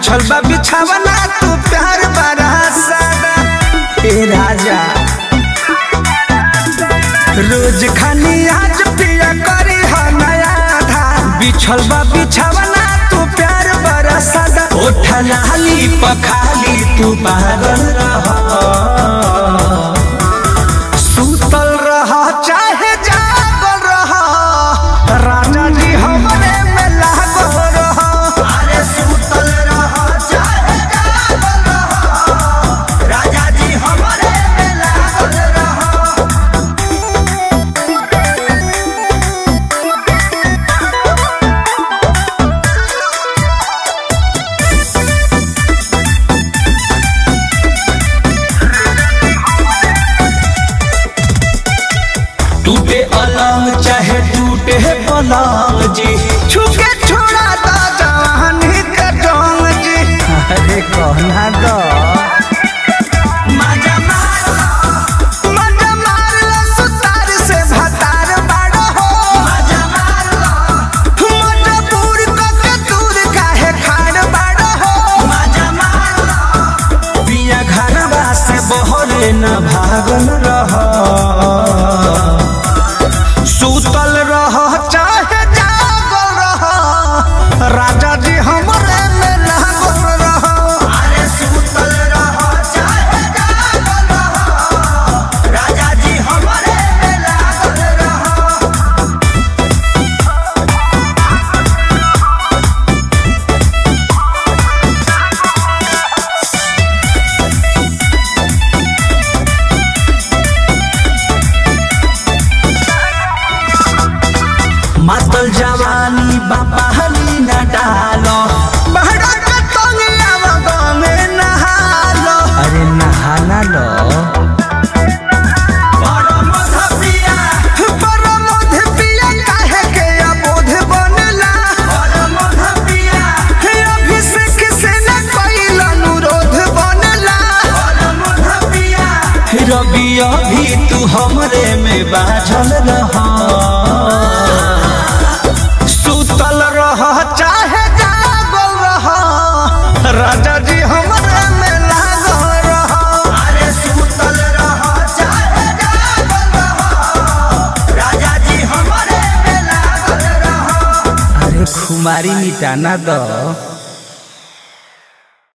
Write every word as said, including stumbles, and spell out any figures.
बिछल बा बिछावना तू प्यार बड़ा सादा ए राजा रोज खानी आज पिया करी हा नया था बिछल बा बिछावना तू प्यार बड़ा सादा ओठा लाली पखाली तू पागल रहा सुतल रहा चाहे जागल रहा राजा जी हमरे में लागल रहा अरे सुतल रहा चाहे जागल रहा राजा जी हमरे में लागल रहा टूटे अलंग चाहे टूटे पलंग जी छुके छोड़ा दा जवानी के डोंग जी अरे कहना दो मजा मार मजा मार लो सुतार से भतार बाड़ो हो मजा मार लो मजबूर को के दूर काहे खाड़ बाड़ो हो मजा मार लो पिया घरवा से बहरे न भागल रहा सुतल रह चाहे जागल रह राजा जी हमरे में लागल रह अरे सुतल रह चाहे जागल रह राजा जी हमरे में लागल रह मातल जवानी बाबा हली न डालो बहरा के तंगिया में नहालो अरे नहाना लो बड़ा मध पिया बड़ा मध पिया काहे के अबोध बनला बड़ा मध पिया अभिषेक से न कोइल अनुरोध बनला बड़ा मध पिया रवि अभी तू हमरे में बाझल रहा चाहे जागल रहा राजा जी हमरे में लागल रहा अरे सुतल रहा चाहे जागल रहा राजा जी हमरे में लागल रहा अरे खुमारी मिटाना दो।